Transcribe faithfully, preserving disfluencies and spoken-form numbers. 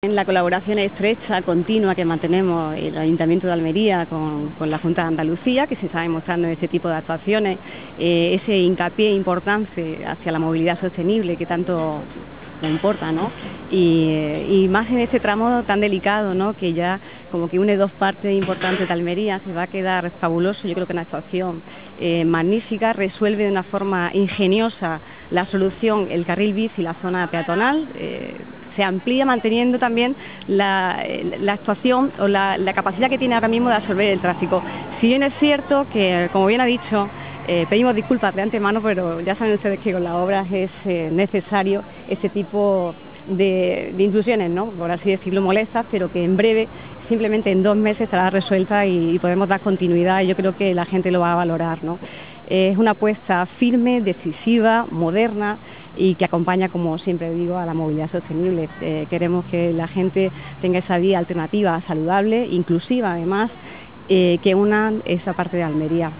En la colaboración estrecha, continua que mantenemos el Ayuntamiento de Almería con, con la Junta de Andalucía, que se está demostrando en este tipo de actuaciones, eh, ese hincapié importante hacia la movilidad sostenible que tanto nos importa, ¿no? Y, eh, y más en este tramo tan delicado, ¿no? Que ya como que une dos partes importantes de Almería, se va a quedar fabuloso. Yo creo que una actuación eh, magnífica, resuelve de una forma ingeniosa la solución, el carril bici y la zona peatonal. Eh, se amplía manteniendo también la, la actuación o la, la capacidad que tiene ahora mismo de absorber el tráfico. Si bien es cierto que, como bien ha dicho, eh, pedimos disculpas de antemano, pero ya saben ustedes que con las obras es eh, necesario este tipo de, de intrusiones, ¿no? Por así decirlo, molestas, pero que en breve, simplemente en dos meses, estará resuelta y, y podemos dar continuidad, y yo creo que la gente lo va a valorar, ¿no? Es una apuesta firme, decisiva, moderna, y que acompaña, como siempre digo, a la movilidad sostenible. Eh, queremos que la gente tenga esa vía alternativa saludable, inclusiva además, eh, que una esa parte de Almería.